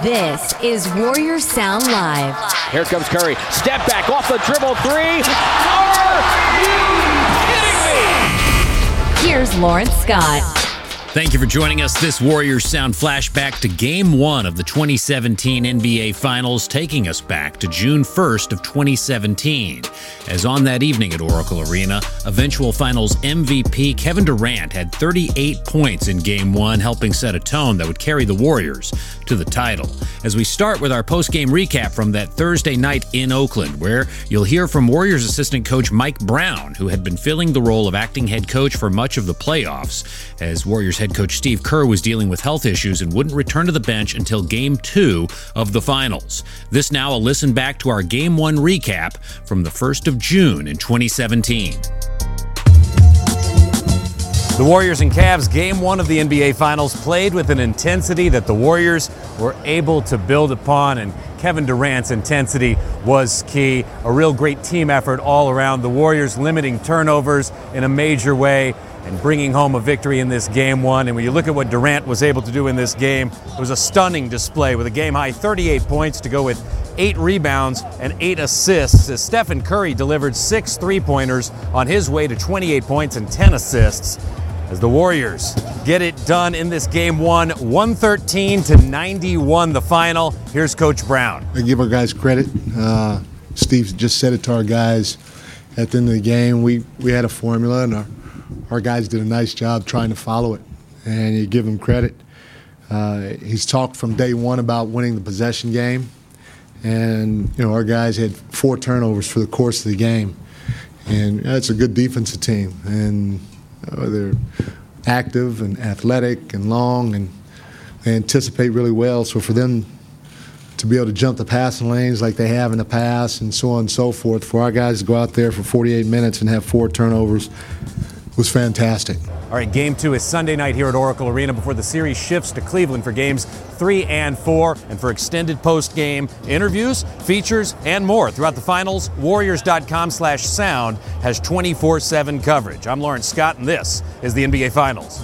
This is Warriors Sound Live. Here comes Curry. Step back off the dribble three. Are you kidding me? Here's Lawrence Scott. Thank you for joining us. This Warriors Sound flashback to Game 1 of the 2017 NBA Finals, taking us back to June 1st of 2017. As on that evening at Oracle Arena, eventual Finals MVP Kevin Durant had 38 points in Game 1, helping set a tone that would carry the Warriors to the title. As we start with our post-game recap from that Thursday night in Oakland, where you'll hear from Warriors assistant coach Mike Brown, who had been filling the role of acting head coach for much of the playoffs, as Warriors head coach Steve Kerr was dealing with health issues and wouldn't return to the bench until Game 2 of the Finals. This now a listen back to our Game 1 recap from the 1st of June in 2017. The Warriors and Cavs Game 1 of the NBA Finals played with an intensity that the Warriors were able to build upon, and Kevin Durant's intensity was key. A real great team effort all around. The Warriors limiting turnovers in a major way and bringing home a victory in this Game 1. And when you look at what Durant was able to do in this game, it was a stunning display with a game-high 38 points to go with 8 rebounds and 8 assists, as Stephen Curry delivered 6 three-pointers on his way to 28 points and 10 assists. As the Warriors get it done in this Game 1, 113-91 the final. Here's Coach Brown. I give our guys credit. Steve just said it to our guys at the end of the game. We had a formula, and our guys did a nice job trying to follow it, and you give him credit. He's talked from day one about winning the possession game, and our guys had 4 turnovers for the course of the game, and that's a good defensive team, and they're active and athletic and long, and they anticipate really well. So for them to be able to jump the passing lanes like they have in the past and so on and so forth, for our guys to go out there for 48 minutes and have 4 turnovers was fantastic. All right, Game 2 is Sunday night here at Oracle Arena before the series shifts to Cleveland for Games 3 and 4. And for extended post-game interviews, features, and more throughout the Finals, Warriors.com/sound has 24/7 coverage. I'm Lawrence Scott, and this is the NBA Finals.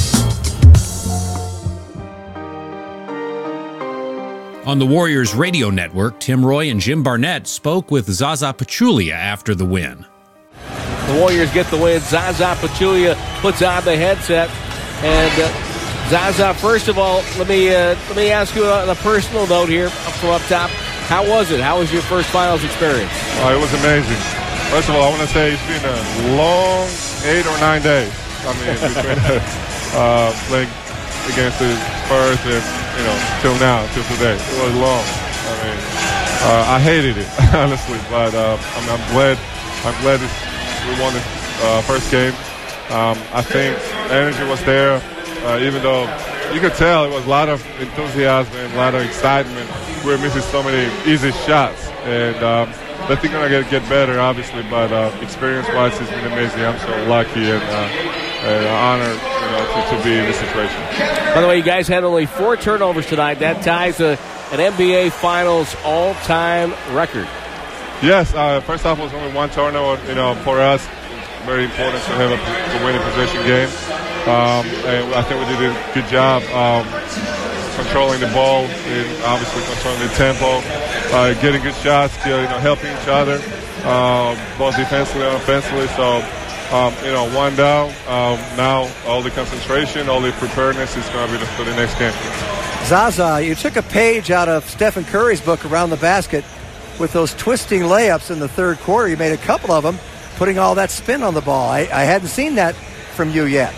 On the Warriors radio network, Tim Roy and Jim Barnett spoke with Zaza Pachulia after the win. The Warriors get the win. Zaza Pachulia puts on the headset. And Zaza, first of all, let me ask you on a personal note here from up top. How was it? How was your first Finals experience? It was amazing. First of all, I want to say it's been a long 8 or 9 days. I mean, between playing against the Spurs and till now, till today. It was long. I mean, I hated it honestly, but I'm glad we won the first game. I think energy was there, even though you could tell it was a lot of enthusiasm and a lot of excitement. We were missing so many easy shots, and I think we're going to get better, obviously, but experience-wise, it's been amazing. I'm so lucky and honored to be in this situation. By the way, you guys had only 4 turnovers tonight. That ties an NBA Finals all-time record. Yes, first half was only 1 turnover. For us, it's very important to have to win a possession game. And I think we did a good job controlling the ball and obviously controlling the tempo, getting good shots, helping each other, both defensively and offensively. So, 1 down. Now all the concentration, all the preparedness is going to be for the next game. Zaza, you took a page out of Stephen Curry's book, Around the Basket, with those twisting layups in the third quarter. You made a couple of them, putting all that spin on the ball. I hadn't seen that from you yet.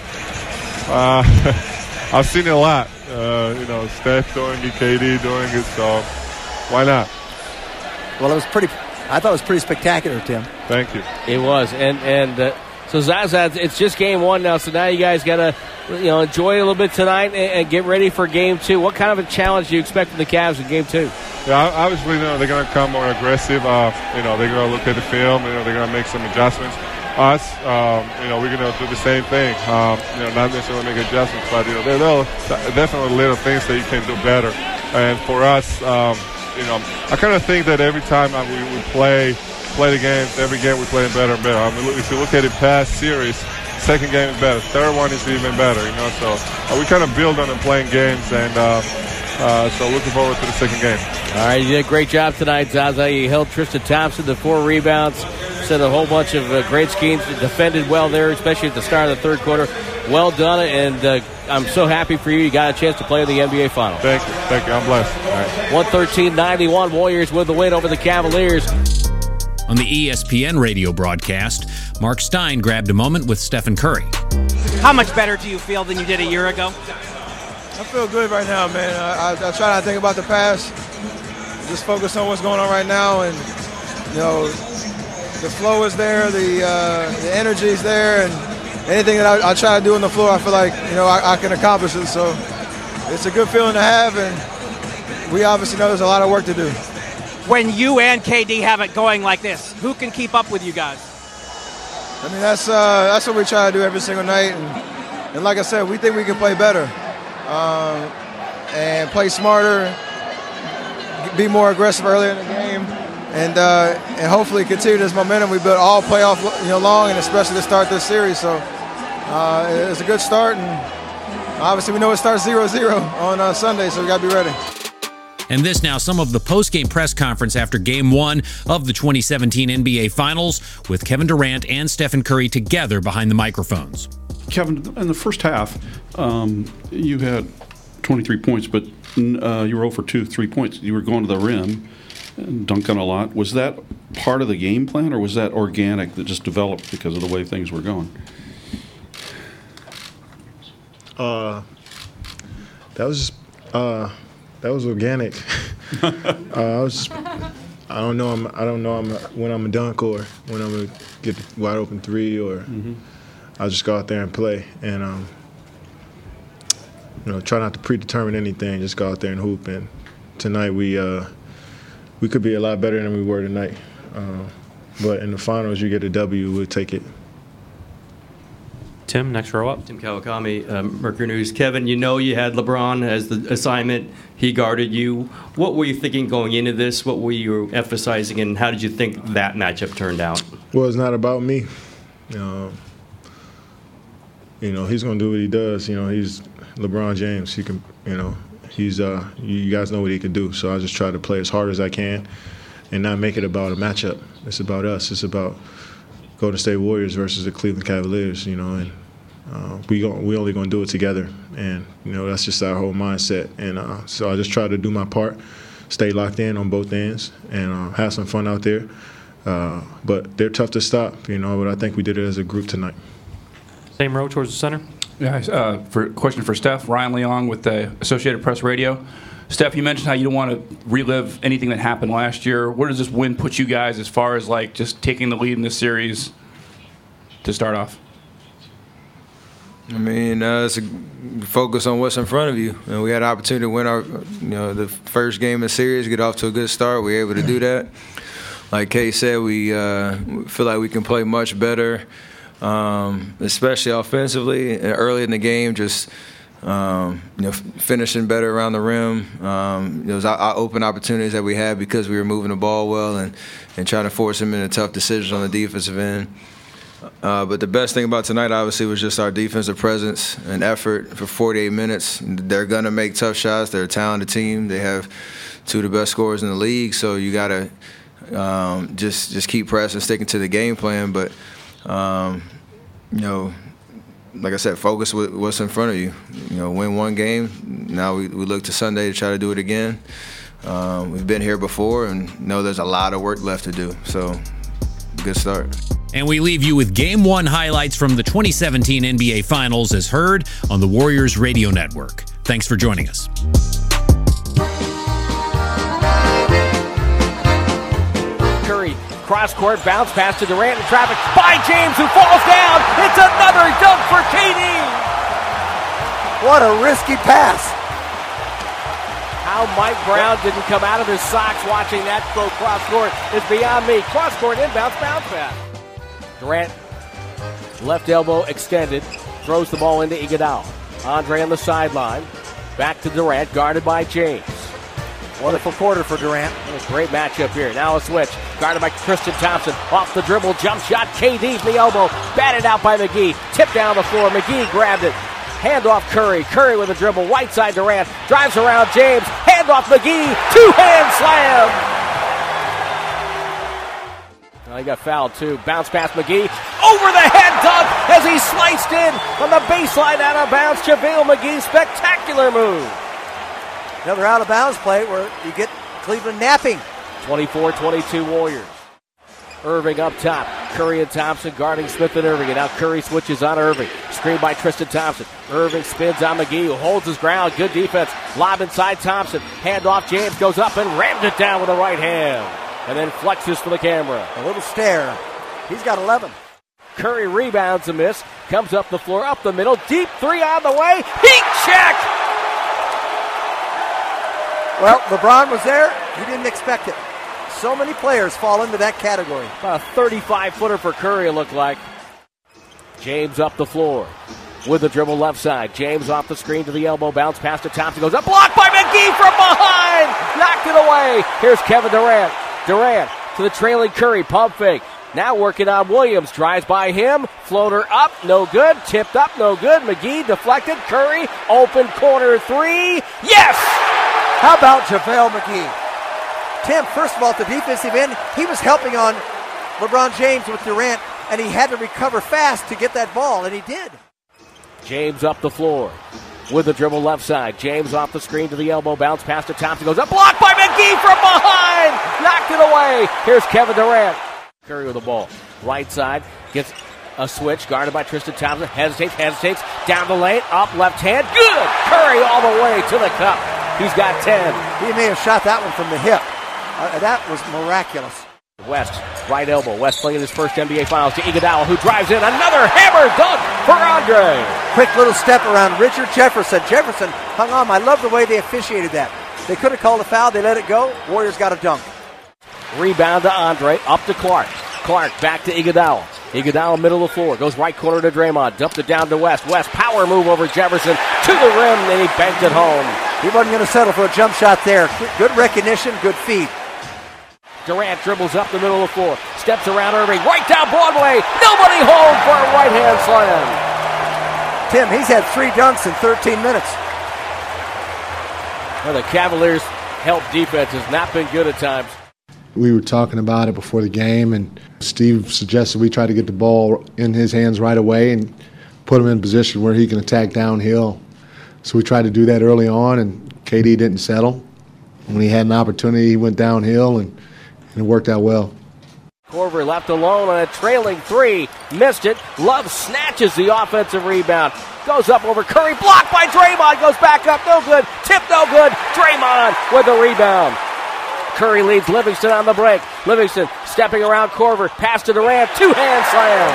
I've seen it a lot. Steph doing it, KD doing it, so why not? Well, I thought it was pretty spectacular, Tim. Thank you. It was, and so Zaza, it's just Game 1 now, so now you guys got to enjoy it a little bit tonight and get ready for Game 2. What kind of a challenge do you expect from the Cavs in Game 2? Yeah, obviously, they're going to come more aggressive. They're going to look at the film. They're going to make some adjustments. Us, we're going to do the same thing. Not necessarily make adjustments, but there are definitely little things that you can do better. And for us, I kind of think that every time we play the games, every game we're playing better and better. I mean, if you look at the past series, second game is better, third one is even better. So we kind of build on and playing games, and So looking forward to the second game. All right, you did a great job tonight, Zaza. You held Tristan Thompson to 4 rebounds, set a whole bunch of great schemes, defended well there, especially at the start of the third quarter. Well done, and I'm so happy for you. You got a chance to play in the NBA Finals. Thank you. I'm blessed. All right. 113-91, Warriors with the win over the Cavaliers. On the ESPN radio broadcast, Mark Stein grabbed a moment with Stephen Curry. How much better do you feel than you did a year ago? I feel good right now, man. I try not to think about the past. Just focus on what's going on right now, and the flow is there, the energy is there, and anything that I try to do on the floor, I feel like I can accomplish it. So it's a good feeling to have, and we obviously know there's a lot of work to do. When you and KD have it going like this, who can keep up with you guys? I mean, that's what we try to do every single night, and like I said, we think we can play better, and play smarter, be more aggressive earlier in the game, and hopefully continue this momentum we built all playoff long, and especially to start this series. So it's a good start, and obviously we know it starts 0-0 on Sunday, so we got to be ready. And this now, some of the post-game press conference after Game 1 of the 2017 NBA Finals with Kevin Durant and Stephen Curry together behind the microphones. Kevin, in the first half, you had 23 points, but you were 0 for 2, 3 points. You were going to the rim and dunking a lot. Was that part of the game plan, or was that organic that just developed because of the way things were going? That was organic. I don't know when I'm a dunk or when I'm gonna get the wide open three, or I'll just go out there and play and try not to predetermine anything. Just go out there and hoop. And tonight we could be a lot better than we were tonight. But in the finals, you get a W, we'll take it. Tim, next row up. Tim Kawakami, Mercury News. Kevin, you had LeBron as the assignment. He guarded you. What were you thinking going into this? What were you emphasizing, and how did you think that matchup turned out? Well, it's not about me. He's going to do what he does. He's LeBron James. He can, he's you guys know what he can do. So I just try to play as hard as I can and not make it about a matchup. It's about us. It's about Golden State Warriors versus the Cleveland Cavaliers, and we only going to do it together, and that's just our whole mindset. And so I just try to do my part, stay locked in on both ends, and have some fun out there. But they're tough to stop, but I think we did it as a group tonight. Same row towards the center. Yeah, question for Steph. Ryan Leong with the Associated Press Radio. Steph, you mentioned how you don't want to relive anything that happened last year. Where does this win put you guys as far as just taking the lead in this series to start off? I mean, it's a focus on what's in front of you. And we had an opportunity to win our, the first game of the series, get off to a good start. We were able to do that. Like Kay said, we feel like we can play much better, especially offensively. And early in the game, just finishing better around the rim. Those open opportunities that we had because we were moving the ball well and trying to force them into tough decisions on the defensive end. But the best thing about tonight, obviously, was just our defensive presence and effort for 48 minutes. They're going to make tough shots. They're a talented team. They have two of the best scorers in the league, so you got to just keep pressing, sticking to the game plan. But, like I said, focus with what's in front of you. Win one game. Now we look to Sunday to try to do it again. We've been here before and know there's a lot of work left to do. So, good start. And we leave you with Game 1 highlights from the 2017 NBA Finals as heard on the Warriors Radio Network. Thanks for joining us. Curry, cross-court, bounce pass to Durant in traffic by James, who falls down. It's another dunk for KD. What a risky pass. How Mike Brown didn't come out of his socks watching that go cross-court is beyond me. Cross-court inbounds bounce pass. Durant, left elbow extended, throws the ball into Iguodala. Andre on the sideline. Back to Durant, guarded by James. Wonderful quarter for Durant. What a great matchup here. Now a switch. Guarded by Tristan Thompson. Off the dribble, jump shot. KD's the elbow. Batted out by McGee. Tipped down the floor. McGee grabbed it. Handoff Curry. Curry with a dribble. Right side Durant. Drives around James. Handoff McGee. Two-hand slam. He got fouled too. Bounce pass McGee. Over the head dunk as he sliced in on the baseline out of bounds. JaVale McGee. Spectacular move. Another out of bounds play where you get Cleveland napping. 24-22 Warriors. Irving up top. Curry and Thompson guarding Smith and Irving. And now Curry switches on Irving. Screen by Tristan Thompson. Irving spins on McGee, who holds his ground. Good defense. Lob inside Thompson. Handoff. James goes up and rams it down with the right hand. And then flexes for the camera. A little stare. He's got 11. Curry rebounds a miss. Comes up the floor, up the middle. Deep three on the way. Heat check! Well, LeBron was there. He didn't expect it. So many players fall into that category. About a 35-footer for Curry, it looked like. James up the floor with the dribble left side. James off the screen to the elbow. Bounce pass to Thompson. Goes up. Blocked by McGee from behind. Knocked it away. Here's Kevin Durant. Durant to the trailing Curry. Pump fake. Now working on Williams. Drives by him. Floater up. No good. Tipped up. No good. McGee deflected. Curry. Open corner three. Yes! How about JaVale McGee? Tim, first of all, at the defensive end, he was helping on LeBron James with Durant, and he had to recover fast to get that ball, and he did. James up the floor with the dribble left side. James off the screen to the elbow. Bounce pass to Thompson. Goes up. Blocked by McGee from behind. Knocked it away. Here's Kevin Durant. Curry with the ball. Right side. Gets a switch. Guarded by Tristan Thompson. Hesitates. Down the lane. Up left hand. Good. Curry all the way to the cup. He's got 10. He may have shot that one from the hip. That was miraculous. West, right elbow. West playing his first NBA Finals to Iguodala, who drives in. Another hammer dunk for Andre. Quick little step around Richard Jefferson. Jefferson hung on. I love the way they officiated that. They could have called a foul. They let it go. Warriors got a dunk. Rebound to Andre. Up to Clark. Clark back to Iguodala. Iguodala middle of the floor. Goes right corner to Draymond. Dumped it down to West. West power move over Jefferson to the rim. And he banked it home. He wasn't going to settle for a jump shot there. Good recognition. Good feed. Durant dribbles up the middle of the floor. Steps around Irving. Right down Broadway. Nobody home for a right-hand slam. Tim, he's had 3 dunks in 13 minutes. Well, the Cavaliers' help defense has not been good at times. We were talking about it before the game, and Steve suggested we try to get the ball in his hands right away and put him in a position where he can attack downhill. So we tried to do that early on, and KD didn't settle. When he had an opportunity, he went downhill, and it worked out well. Korver left alone on a trailing 3. Missed it. Love snatches the offensive rebound. Goes up over Curry. Blocked by Draymond. Goes back up. No good. Tip no good. Draymond with the rebound. Curry leads Livingston on the break. Livingston stepping around Korver. Pass to Durant. Two-hand slam.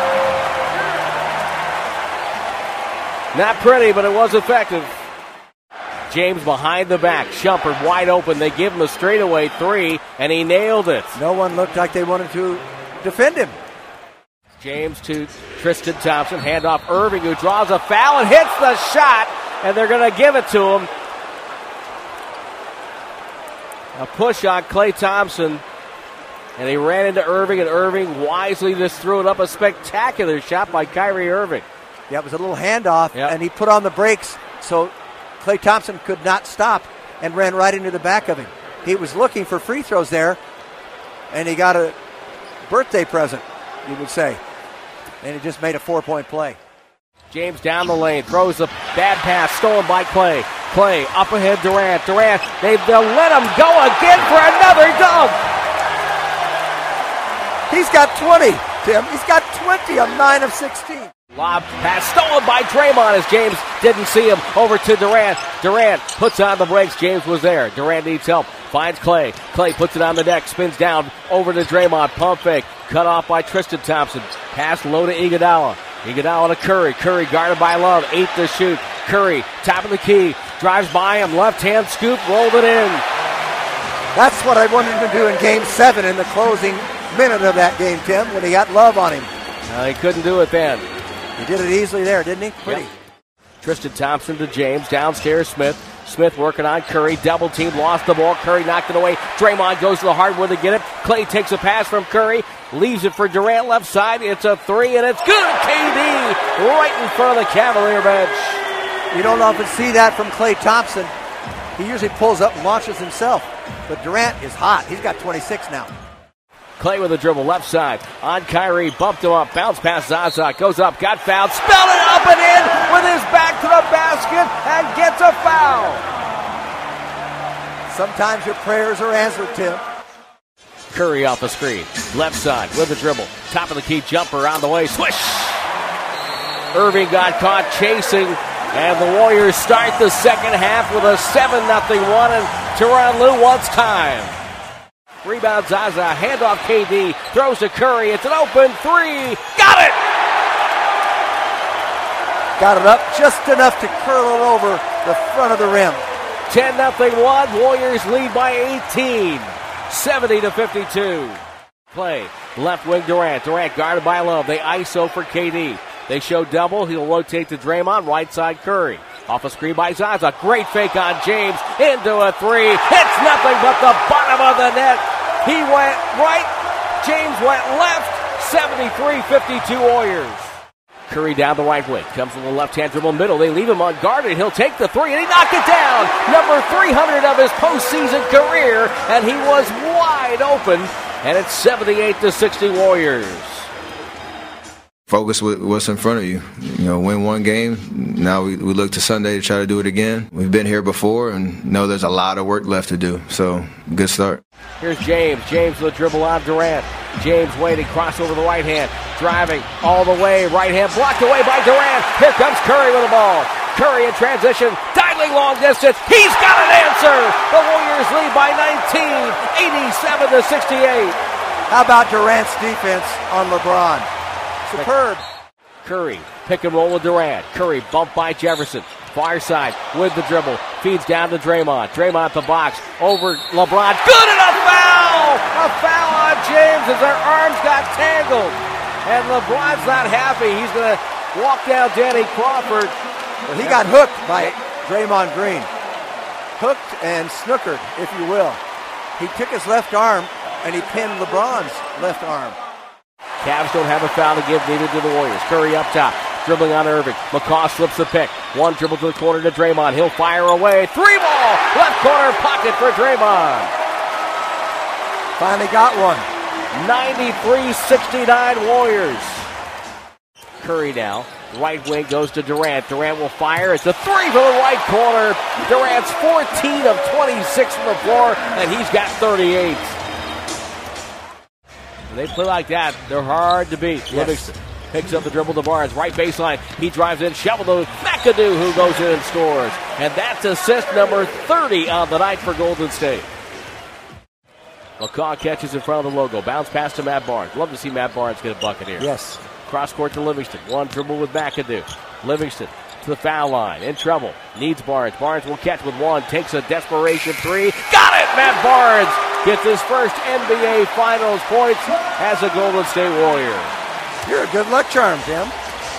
Not pretty, but it was effective. James behind the back. Shumpert wide open. They give him a straightaway 3, and he nailed it. No one looked like they wanted to defend him. James to Tristan Thompson. Handoff Irving, who draws a foul and hits the shot, and they're going to give it to him. A push on Klay Thompson, and he ran into Irving, and Irving wisely just threw it up. A spectacular shot by Kyrie Irving. Yeah, it was a little handoff, and he put on the brakes, so Klay Thompson could not stop and ran right into the back of him. He was looking for free throws there, and he got a birthday present, you would say. And he just made a 4-point play. James down the lane, throws a bad pass, stolen by Klay. Klay up ahead, Durant. Durant, they'll let him go again for another dunk. He's got 20, Tim. He's got 20 of 9 of 16. Lob pass stolen by Draymond as James didn't see him. Over to Durant. Durant puts on the brakes. James was there. Durant needs help. Finds Klay. Klay puts it on the deck. Spins down over to Draymond. Pump fake. Cut off by Tristan Thompson. Pass low to Iguodala. Iguodala to Curry. Curry guarded by Love. 8 to shoot. Curry, top of the key. Drives by him. Left hand scoop. Rolled it in. That's what I wanted him to do in Game 7 in the closing minute of that game, Tim, when he got Love on him. He couldn't do it then. He did it easily there, didn't he? Pretty. Yep. Tristan Thompson to James. Downstairs, Smith. Smith working on Curry. Double team, lost the ball. Curry knocked it away. Draymond goes to the hardwood to get it. Clay takes a pass from Curry. Leaves it for Durant left side. It's a three, and it's good. KD right in front of the Cavalier bench. You don't often see that from Klay Thompson. He usually pulls up and launches himself. But Durant is hot. He's got 26 now. Clay with a dribble left side on Kyrie. Bumped him up. Bounce past Zaza. Goes up. Got fouled. Spelled it up and in with his back to the basket and gets a foul. Sometimes your prayers are answered, Tim. Curry off the screen. Left side with a dribble. Top of the key jumper on the way. Swish! Irving got caught chasing. And the Warriors start the second half with a 7-0 one. And Tyronn Lue wants time. Rebound Zaza. Handoff KD. Throws to Curry. It's an open three. Got it! Got it up just enough to curl it over the front of the rim. 10-0 one. Warriors lead by 18. 70-52. Play. Left wing Durant. Durant guarded by Love. They ISO for KD. They show double. He'll rotate to Draymond. Right side Curry. Off a screen by Zaza. Great fake on James. Into a three. Hits nothing but the bottom of the net. He went right. James went left. 73-52 Warriors. Curry down the right wing. Comes to the left-hand dribble middle. They leave him unguarded. He'll take the three, and he knocked it down. Number 300 of his postseason career, and he was wide open. And it's 78-60 Warriors. Focus with what's in front of you. Win one game. Now we look to Sunday to try to do it again. We've been here before and know there's a lot of work left to do. So, good start. Here's James. James with a dribble on Durant. James waiting, cross over the right hand. Driving all the way. Right hand blocked away by Durant. Here comes Curry with the ball. Curry in transition. Dialing long distance. He's got an answer. The Warriors lead by 19. 87-68. How about Durant's defense on LeBron? Superb. Curry, pick and roll with Durant. Curry bumped by Jefferson. Far side with the dribble. Feeds down to Draymond. Draymond the box. Over LeBron. Good, and a foul! A foul on James as their arms got tangled. And LeBron's not happy. He's going to walk down Danny Crawford. Well, he got hooked by Draymond Green. Hooked and snookered, if you will. He took his left arm and he pinned LeBron's left arm. Cavs don't have a foul to give, neither do the Warriors. Curry up top, dribbling on Irving. McCaw slips the pick. One dribble to the corner to Draymond. He'll fire away. Three ball! Left corner pocket for Draymond. Finally got one. 93-69 Warriors. Curry now. Right wing goes to Durant. Durant will fire. It's a three from the right corner. Durant's 14 of 26 from the floor, and he's got 38. They play like that, they're hard to beat. Yes. Livingston picks up the dribble to Barnes, right baseline. He drives in, shovel to McAdoo, who goes in and scores. And that's assist number 30 on the night for Golden State. McCaw catches in front of the logo. Bounce pass to Matt Barnes. Love to see Matt Barnes get a bucket here. Yes. Cross court to Livingston. One dribble with McAdoo. Livingston to the foul line. In trouble. Needs Barnes. Barnes will catch with one. Takes a desperation three. Got it! Matt Barnes gets his first NBA Finals points as a Golden State Warrior. You're a good luck charm, Tim.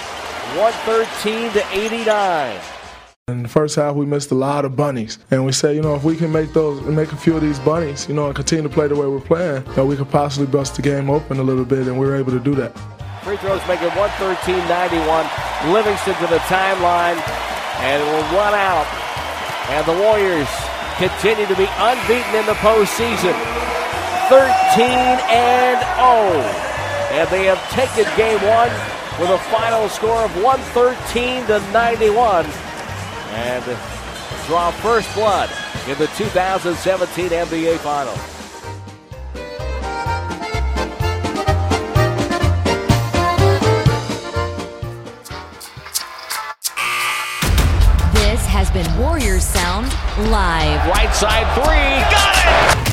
113-89. In the first half, we missed a lot of bunnies. And we said, if we can make a few of these bunnies, and continue to play the way we're playing, we could possibly bust the game open a little bit, and we were able to do that. Free throws make it 113-91. Livingston to the timeline, and it will run out. And the Warriors continue to be unbeaten in the postseason. 13-0. And they have taken game one with a final score of 113-91. And draw first blood in the 2017 NBA Finals. This has been Warriors Sound Live. Right side three. Got it!